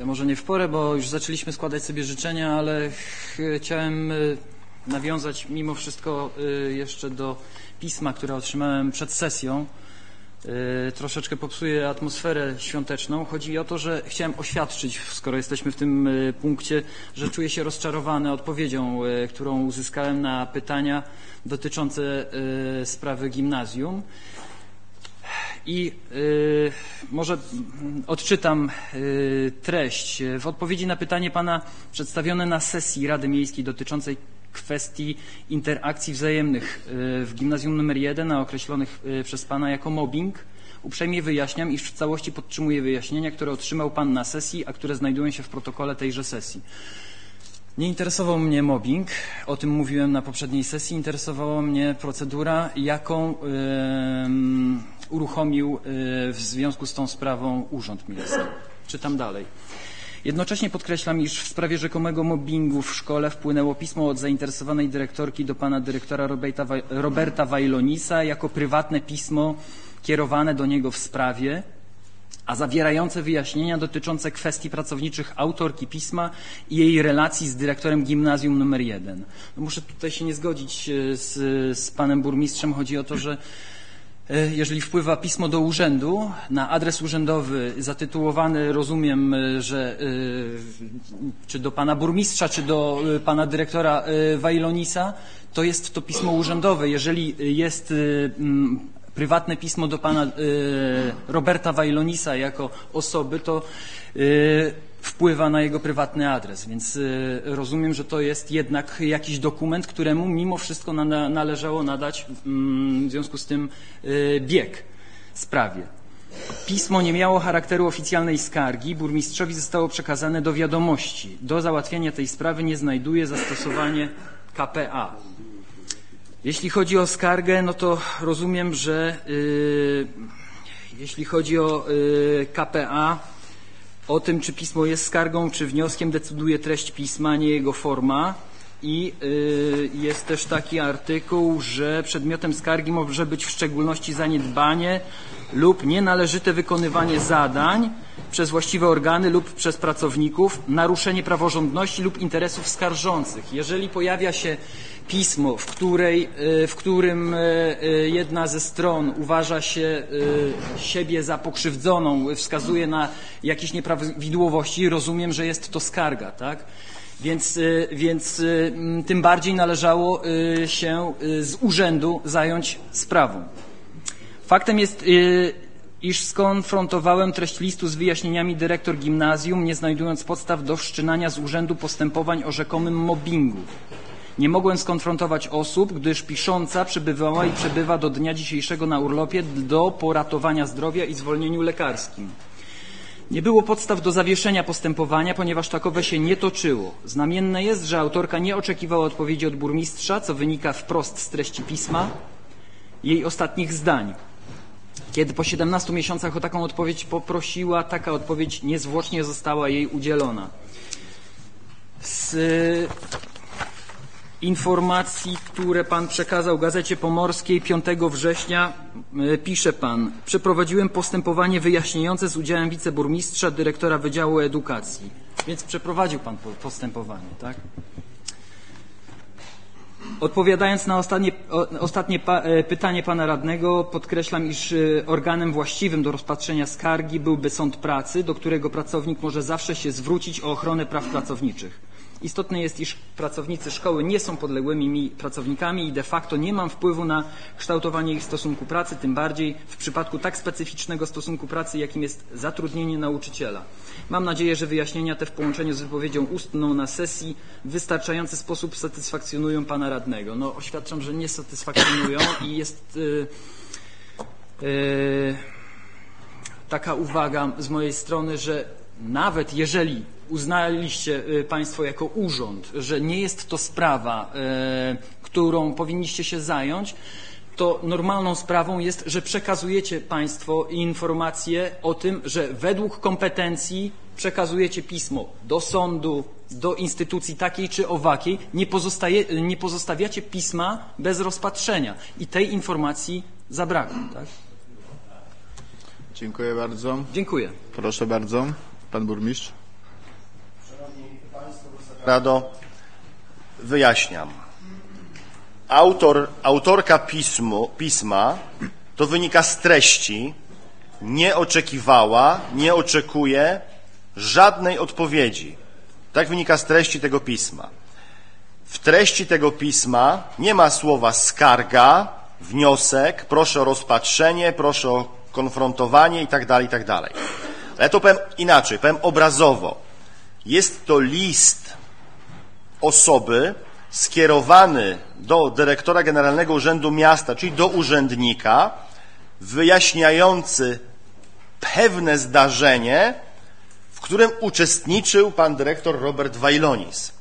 Ja może nie w porę, bo już zaczęliśmy składać sobie życzenia, ale chciałem nawiązać mimo wszystko jeszcze do pisma, które otrzymałem przed sesją. Troszeczkę popsuję atmosferę świąteczną. Chodzi o to, że chciałem oświadczyć, skoro jesteśmy w tym punkcie, że czuję się rozczarowany odpowiedzią, którą uzyskałem na pytania dotyczące sprawy gimnazjum. I może odczytam treść. W odpowiedzi na pytanie pana przedstawione na sesji Rady Miejskiej dotyczącej kwestii interakcji wzajemnych w gimnazjum nr 1, a określonych przez pana jako mobbing, uprzejmie wyjaśniam, iż w całości podtrzymuję wyjaśnienia, które otrzymał pan na sesji, a które znajdują się w protokole tejże sesji. Nie interesował mnie mobbing, o tym mówiłem na poprzedniej sesji, interesowała mnie procedura, jaką uruchomił w związku z tą sprawą Urząd Miejski. Czytam dalej. Jednocześnie podkreślam, iż w sprawie rzekomego mobbingu w szkole wpłynęło pismo od zainteresowanej dyrektorki do pana dyrektora Roberta Wajlonisa jako prywatne pismo kierowane do niego w sprawie, a zawierające wyjaśnienia dotyczące kwestii pracowniczych autorki pisma i jej relacji z dyrektorem gimnazjum nr 1. No muszę tutaj się nie zgodzić z panem burmistrzem. Chodzi o to, że jeżeli wpływa pismo do urzędu na adres urzędowy zatytułowany, rozumiem, że czy do pana burmistrza, czy do pana dyrektora Wajlonisa, to jest to pismo urzędowe. Jeżeli jest prywatne pismo do pana Roberta Wajlonisa jako osoby, to wpływa na jego prywatny adres, więc rozumiem, że to jest jednak jakiś dokument, któremu mimo wszystko należało nadać w związku z tym bieg sprawie. Pismo nie miało charakteru oficjalnej skargi, burmistrzowi zostało przekazane do wiadomości. Do załatwienia tej sprawy nie znajduje zastosowanie KPA. Jeśli chodzi o skargę, no to rozumiem, że jeśli chodzi o KPA, o tym, czy pismo jest skargą, czy wnioskiem, decyduje treść pisma, a nie jego forma. I jest też taki artykuł, że przedmiotem skargi może być w szczególności zaniedbanie lub nienależyte wykonywanie zadań przez właściwe organy lub przez pracowników, naruszenie praworządności lub interesów skarżących. Jeżeli pojawia się pismo, w którym jedna ze stron uważa się siebie za pokrzywdzoną, wskazuje na jakieś nieprawidłowości, rozumiem, że jest to skarga, tak? Więc tym bardziej należało się z urzędu zająć sprawą. Faktem jest, iż skonfrontowałem treść listu z wyjaśnieniami dyrektor gimnazjum, nie znajdując podstaw do wszczynania z urzędu postępowań o rzekomym mobbingu. Nie mogłem skonfrontować osób, gdyż pisząca przebywała i przebywa do dnia dzisiejszego na urlopie do poratowania zdrowia i zwolnieniu lekarskim. Nie było podstaw do zawieszenia postępowania, ponieważ takowe się nie toczyło. Znamienne jest, że autorka nie oczekiwała odpowiedzi od burmistrza, co wynika wprost z treści pisma, jej ostatnich zdań. Kiedy po 17 miesiącach o taką odpowiedź poprosiła, taka odpowiedź niezwłocznie została jej udzielona. Z informacji, które pan przekazał Gazecie Pomorskiej 5 września pisze pan: przeprowadziłem postępowanie wyjaśniające z udziałem wiceburmistrza, dyrektora Wydziału Edukacji. Więc przeprowadził pan postępowanie, tak? Odpowiadając na ostatnie pytanie pana radnego, podkreślam, iż organem właściwym do rozpatrzenia skargi byłby sąd pracy, do którego pracownik może zawsze się zwrócić o ochronę praw pracowniczych. Istotne jest, iż pracownicy szkoły nie są podległymi mi pracownikami i de facto nie mam wpływu na kształtowanie ich stosunku pracy, tym bardziej w przypadku tak specyficznego stosunku pracy, jakim jest zatrudnienie nauczyciela. Mam nadzieję, że wyjaśnienia te w połączeniu z wypowiedzią ustną na sesji w wystarczający sposób satysfakcjonują pana radnego. No, oświadczam, że nie satysfakcjonują i jest taka uwaga z mojej strony, że nawet jeżeli uznaliście państwo jako urząd, że nie jest to sprawa, którą powinniście się zająć, to normalną sprawą jest, że przekazujecie państwo informacje o tym, że według kompetencji przekazujecie pismo do sądu, do instytucji takiej czy owakiej, nie pozostawiacie pisma bez rozpatrzenia. I tej informacji zabrakło, tak? Dziękuję bardzo. Dziękuję. Proszę bardzo, pan burmistrz. Rado, wyjaśniam. Autorka pisma, to wynika z treści, nie oczekiwała, nie oczekuje żadnej odpowiedzi. Tak wynika z treści tego pisma. W treści tego pisma nie ma słowa skarga, wniosek, proszę o rozpatrzenie, proszę o konfrontowanie itd., itd. Ale to powiem inaczej, powiem obrazowo. Jest to list osoby skierowany do dyrektora Generalnego Urzędu Miasta, czyli do urzędnika, wyjaśniający pewne zdarzenie, w którym uczestniczył pan dyrektor Robert Wajlonis.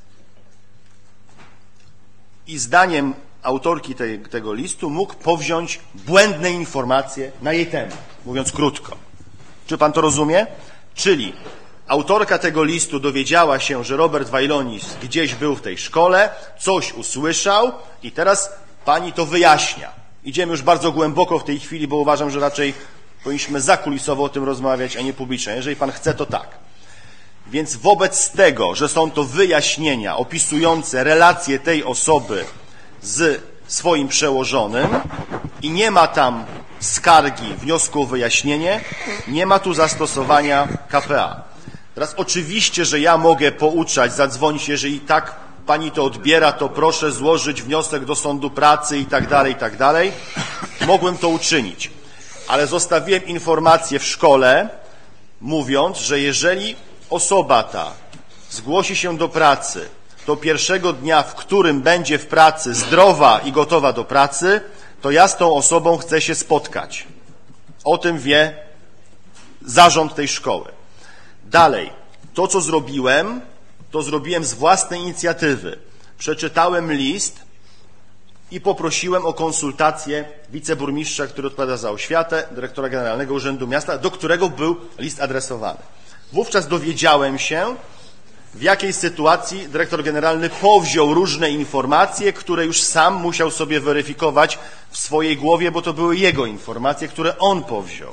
I zdaniem autorki tego listu mógł powziąć błędne informacje na jej temat, mówiąc krótko. Czy pan to rozumie? Czyli autorka tego listu dowiedziała się, że Robert Wajlonis gdzieś był w tej szkole, coś usłyszał i teraz pani to wyjaśnia. Idziemy już bardzo głęboko w tej chwili, bo uważam, że raczej powinniśmy zakulisowo o tym rozmawiać, a nie publicznie. Jeżeli pan chce, to tak. Więc wobec tego, że są to wyjaśnienia opisujące relacje tej osoby z swoim przełożonym i nie ma tam skargi, wniosku o wyjaśnienie, nie ma tu zastosowania k.p.a. Teraz oczywiście, że ja mogę pouczać, zadzwonić, jeżeli tak pani to odbiera, to proszę złożyć wniosek do sądu pracy i tak dalej, i tak dalej. Mogłem to uczynić, ale zostawiłem informację w szkole, mówiąc, że jeżeli osoba ta zgłosi się do pracy, to pierwszego dnia, w którym będzie w pracy zdrowa i gotowa do pracy, to ja z tą osobą chcę się spotkać. O tym wie zarząd tej szkoły. Dalej, to co zrobiłem, to zrobiłem z własnej inicjatywy. Przeczytałem list i poprosiłem o konsultację wiceburmistrza, który odpowiada za oświatę, dyrektora Generalnego Urzędu Miasta, do którego był list adresowany. Wówczas dowiedziałem się, w jakiej sytuacji dyrektor generalny powziął różne informacje, które już sam musiał sobie weryfikować w swojej głowie, bo to były jego informacje, które on powziął.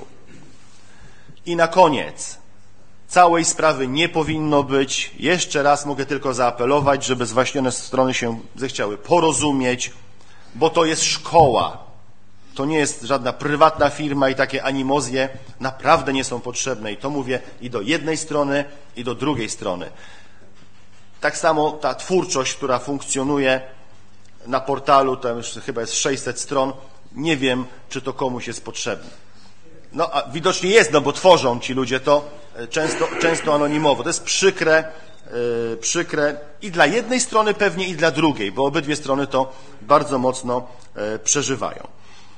I na koniec, całej sprawy nie powinno być. Jeszcze raz mogę tylko zaapelować, żeby zwaśnione strony się zechciały porozumieć, bo to jest szkoła. To nie jest żadna prywatna firma i takie animozje naprawdę nie są potrzebne. I to mówię i do jednej strony, i do drugiej strony. Tak samo ta twórczość, która funkcjonuje na portalu, tam już chyba jest 600 stron, nie wiem, czy to komuś jest potrzebne. No, a widocznie jest, no bo tworzą ci ludzie to często anonimowo. To jest przykre i dla jednej strony pewnie i dla drugiej, bo obydwie strony to bardzo mocno przeżywają.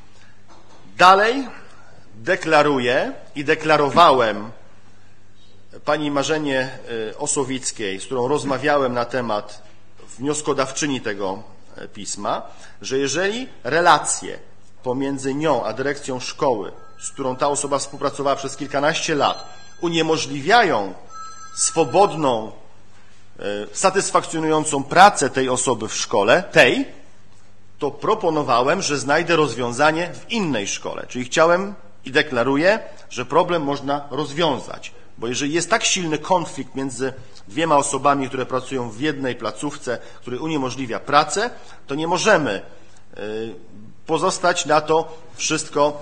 Dalej deklaruję i deklarowałem pani Marzenie Osowickiej, z którą rozmawiałem na temat wnioskodawczyni tego pisma, że jeżeli relacje pomiędzy nią a dyrekcją szkoły, z którą ta osoba współpracowała przez kilkanaście lat, uniemożliwiają swobodną, satysfakcjonującą pracę tej osoby w szkole, to proponowałem, że znajdę rozwiązanie w innej szkole. Czyli chciałem i deklaruję, że problem można rozwiązać. Bo jeżeli jest tak silny konflikt między dwiema osobami, które pracują w jednej placówce, który uniemożliwia pracę, to nie możemy pozostać na to wszystko,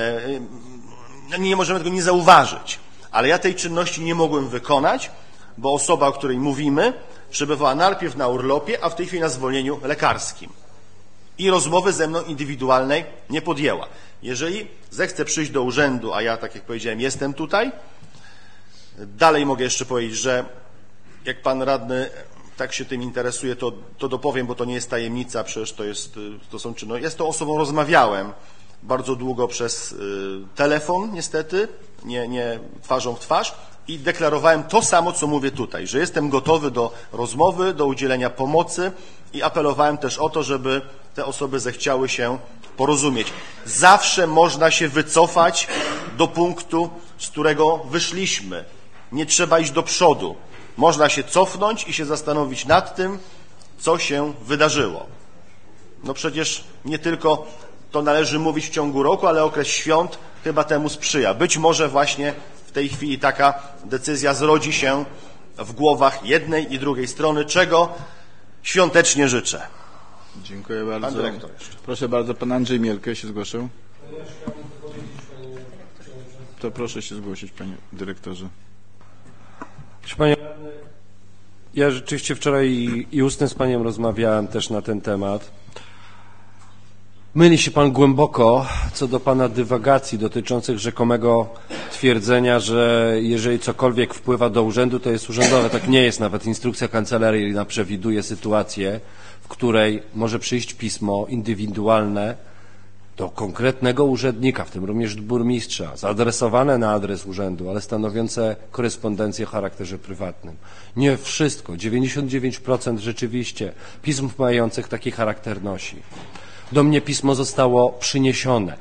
nie możemy tego nie zauważyć. Ale ja tej czynności nie mogłem wykonać, bo osoba, o której mówimy, przebywała najpierw na urlopie, a w tej chwili na zwolnieniu lekarskim. I rozmowy ze mną indywidualnej nie podjęła. Jeżeli zechce przyjść do urzędu, a ja, tak jak powiedziałem, jestem tutaj, dalej mogę jeszcze powiedzieć, że jak pan radny tak się tym interesuje, to dopowiem, bo to nie jest tajemnica, przecież to są czynności. Ja z tą osobą rozmawiałem bardzo długo przez telefon, niestety, nie twarzą w twarz i deklarowałem to samo, co mówię tutaj, że jestem gotowy do rozmowy, do udzielenia pomocy i apelowałem też o to, żeby te osoby zechciały się porozumieć. Zawsze można się wycofać do punktu, z którego wyszliśmy. Nie trzeba iść do przodu. Można się cofnąć i się zastanowić nad tym, co się wydarzyło. No przecież nie tylko to należy mówić w ciągu roku, ale okres świąt chyba temu sprzyja. Być może właśnie w tej chwili taka decyzja zrodzi się w głowach jednej i drugiej strony, czego świątecznie życzę. Dziękuję bardzo. Pan dyrektor jeszcze. Proszę bardzo, pan Andrzej Mielke się zgłosił. To proszę się zgłosić, panie dyrektorze. Proszę panie, ja rzeczywiście wczoraj i ustnie z paniem rozmawiałem też na ten temat. Myli się pan głęboko co do pana dywagacji dotyczących rzekomego twierdzenia, że jeżeli cokolwiek wpływa do urzędu, to jest urzędowe. Tak nie jest. Nawet instrukcja kancelaryjna przewiduje sytuację, w której może przyjść pismo indywidualne do konkretnego urzędnika, w tym również burmistrza, zaadresowane na adres urzędu, ale stanowiące korespondencję o charakterze prywatnym. Nie wszystko, 99% rzeczywiście pism mających taki charakter nosi. Do mnie pismo zostało przyniesione.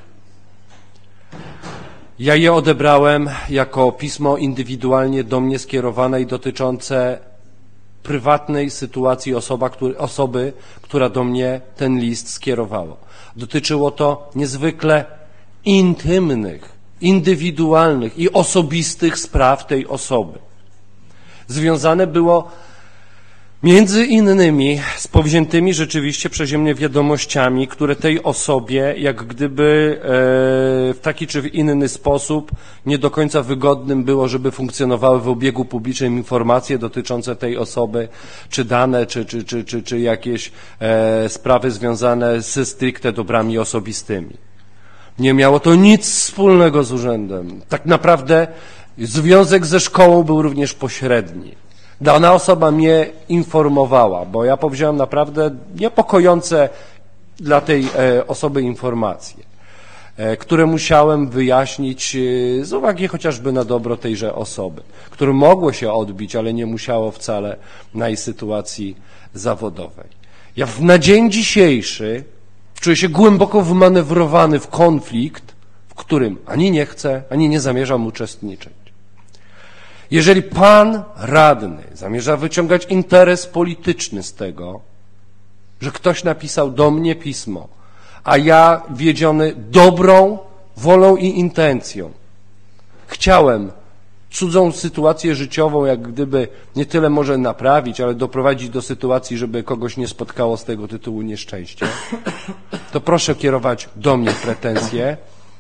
Ja je odebrałem jako pismo indywidualnie do mnie skierowane i dotyczące prywatnej sytuacji osoby, która do mnie ten list skierowała. Dotyczyło to niezwykle intymnych, indywidualnych i osobistych spraw tej osoby. Związane było między innymi z powziętymi rzeczywiście przeze mnie wiadomościami, które tej osobie jak gdyby w taki czy w inny sposób nie do końca wygodnym było, żeby funkcjonowały w obiegu publicznym informacje dotyczące tej osoby, czy dane, czy jakieś sprawy związane ze stricte dobrami osobistymi. Nie miało to nic wspólnego z urzędem. Tak naprawdę związek ze szkołą był również pośredni. Dana osoba mnie informowała, bo ja powziąłem naprawdę niepokojące dla tej osoby informacje, które musiałem wyjaśnić z uwagi chociażby na dobro tejże osoby, które mogło się odbić, ale nie musiało wcale na jej sytuacji zawodowej. Ja na dzień dzisiejszy czuję się głęboko wmanewrowany w konflikt, w którym ani nie chcę, ani nie zamierzam uczestniczyć. Jeżeli pan radny zamierza wyciągać interes polityczny z tego, że ktoś napisał do mnie pismo, a ja wiedziony dobrą wolą i intencją chciałem cudzą sytuację życiową jak gdyby nie tyle może naprawić, ale doprowadzić do sytuacji, żeby kogoś nie spotkało z tego tytułu nieszczęście, to proszę kierować do mnie pretensje,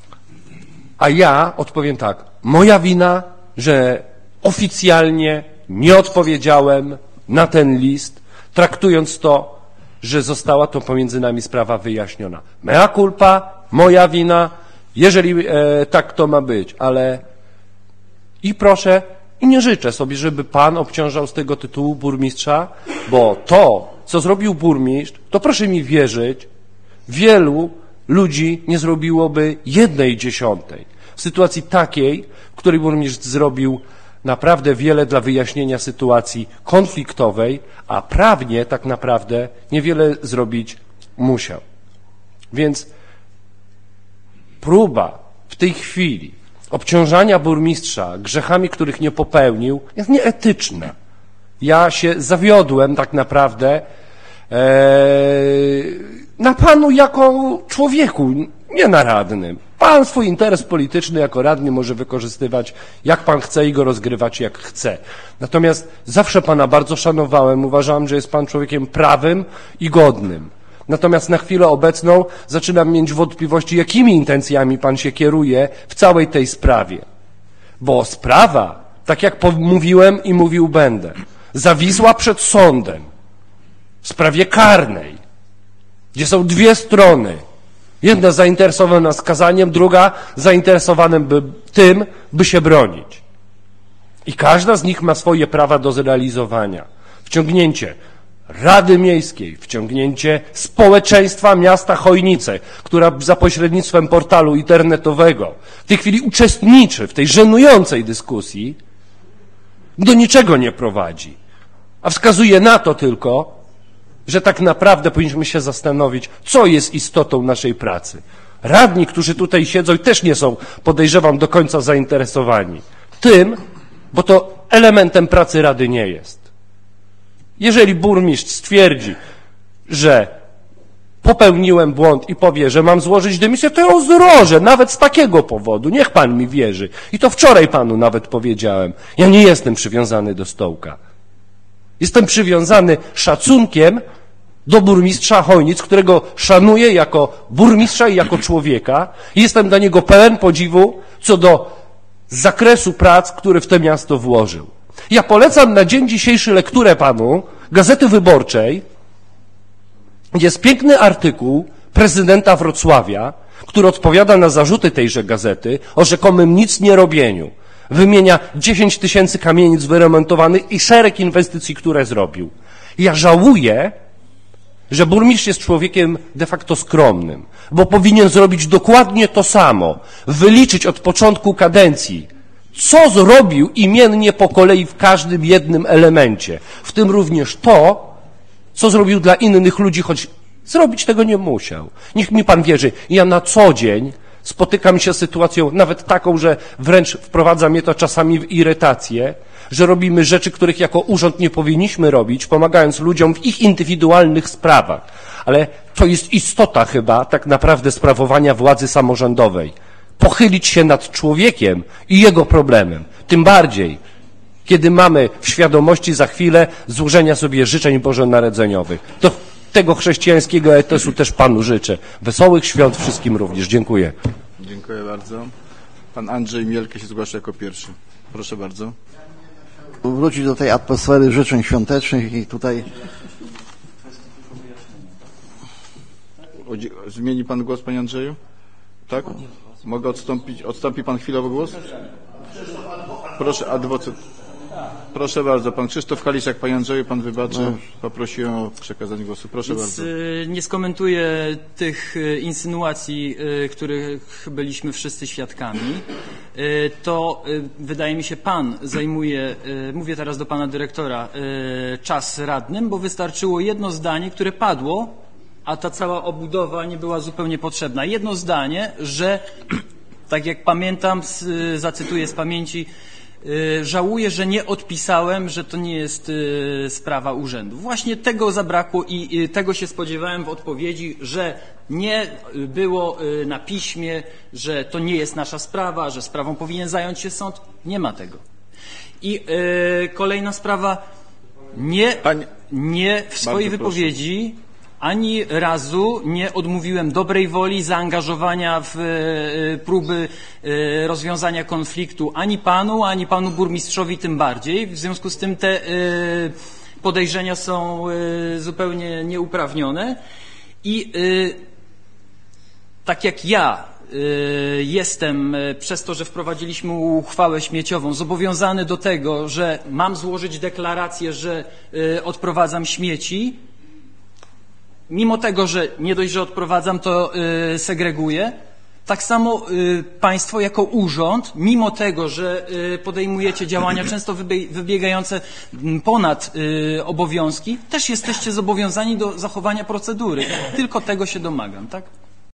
a ja odpowiem tak, moja wina, że oficjalnie nie odpowiedziałem na ten list, traktując to, że została to pomiędzy nami sprawa wyjaśniona. Mea culpa, moja wina, jeżeli tak to ma być, ale i proszę, i nie życzę sobie, żeby pan obciążał z tego tytułu burmistrza, bo to, co zrobił burmistrz, to proszę mi wierzyć, wielu ludzi nie zrobiłoby 1/10. W sytuacji takiej, w której burmistrz zrobił naprawdę wiele dla wyjaśnienia sytuacji konfliktowej, a prawnie tak naprawdę niewiele zrobić musiał. Więc próba w tej chwili obciążania burmistrza grzechami, których nie popełnił, jest nieetyczna. Ja się zawiodłem tak naprawdę na panu jako człowieku, nie na radnym. Pan swój interes polityczny jako radny może wykorzystywać jak pan chce i go rozgrywać jak chce. Natomiast zawsze pana bardzo szanowałem, uważałem, że jest pan człowiekiem prawym i godnym. Natomiast na chwilę obecną zaczynam mieć wątpliwości, jakimi intencjami pan się kieruje w całej tej sprawie. Bo sprawa, tak jak mówiłem i mówił będę, zawisła przed sądem w sprawie karnej, gdzie są dwie strony. Jedna zainteresowana skazaniem, druga zainteresowana tym, by się bronić. I każda z nich ma swoje prawa do zrealizowania. Wciągnięcie Rady Miejskiej, wciągnięcie społeczeństwa miasta Chojnice, która za pośrednictwem portalu internetowego w tej chwili uczestniczy w tej żenującej dyskusji, do niczego nie prowadzi. A wskazuje na to tylko, że tak naprawdę powinniśmy się zastanowić, co jest istotą naszej pracy. Radni, którzy tutaj siedzą i też nie są, podejrzewam, do końca zainteresowani tym, bo to elementem pracy Rady nie jest. Jeżeli burmistrz stwierdzi, że popełniłem błąd i powie, że mam złożyć dymisję, to ją złożę, nawet z takiego powodu. Niech pan mi wierzy. I to wczoraj panu nawet powiedziałem. Ja nie jestem przywiązany do stołka. Jestem przywiązany szacunkiem do burmistrza Chojnic, którego szanuję jako burmistrza i jako człowieka. I jestem dla niego pełen podziwu co do zakresu prac, który w to miasto włożył. Ja polecam na dzień dzisiejszy lekturę panu Gazety Wyborczej. Jest piękny artykuł prezydenta Wrocławia, który odpowiada na zarzuty tejże gazety o rzekomym nic nie robieniu. Wymienia 10 000 kamienic wyremontowanych i szereg inwestycji, które zrobił. Ja żałuję, że burmistrz jest człowiekiem de facto skromnym, bo powinien zrobić dokładnie to samo, wyliczyć od początku kadencji, co zrobił imiennie po kolei w każdym jednym elemencie, w tym również to, co zrobił dla innych ludzi, choć zrobić tego nie musiał. Niech mi pan wierzy, ja na co dzień spotykam się z sytuacją nawet taką, że wręcz wprowadza mnie to czasami w irytację, że robimy rzeczy, których jako urząd nie powinniśmy robić, pomagając ludziom w ich indywidualnych sprawach. Ale to jest istota chyba tak naprawdę sprawowania władzy samorządowej. Pochylić się nad człowiekiem i jego problemem. Tym bardziej, kiedy mamy w świadomości za chwilę złożenia sobie życzeń bożonarodzeniowych. To tego chrześcijańskiego etosu też panu życzę. Wesołych świąt wszystkim również. Dziękuję. Dziękuję bardzo. Pan Andrzej Mielke się zgłasza jako pierwszy. Proszę bardzo. Wrócić do tej atmosfery życzeń świątecznych i tutaj Zmieni pan głos, panie Andrzeju? Tak? Mogę odstąpić? Odstąpi pan chwilowo głos? Proszę, adwokat. Proszę bardzo, pan Krzysztof Kaliszak, panie Andrzeju, pan wybaczy, poprosiłem o przekazanie głosu. Proszę bardzo. Nie skomentuję tych insynuacji, których byliśmy wszyscy świadkami. To wydaje mi się pan zajmuje, mówię teraz do pana dyrektora, czas radnym, bo wystarczyło jedno zdanie, które padło, a ta cała obudowa nie była zupełnie potrzebna. Jedno zdanie, że tak jak pamiętam, zacytuję z pamięci, żałuję, że nie odpisałem, że to nie jest sprawa urzędu. Właśnie tego zabrakło i tego się spodziewałem w odpowiedzi, że nie było na piśmie, że to nie jest nasza sprawa, że sprawą powinien zająć się sąd. Nie ma tego. I kolejna sprawa, nie w swojej wypowiedzi ani razu nie odmówiłem dobrej woli, zaangażowania w próby rozwiązania konfliktu ani panu burmistrzowi tym bardziej. W związku z tym te podejrzenia są zupełnie nieuprawnione. I tak jak ja jestem przez to, że wprowadziliśmy uchwałę śmieciową, zobowiązany do tego, że mam złożyć deklarację, że odprowadzam śmieci, mimo tego, że nie dość, że odprowadzam, to segreguję. Tak samo państwo jako urząd, mimo tego, że podejmujecie działania często wybiegające ponad obowiązki, też jesteście zobowiązani do zachowania procedury. Tylko tego się domagam, tak?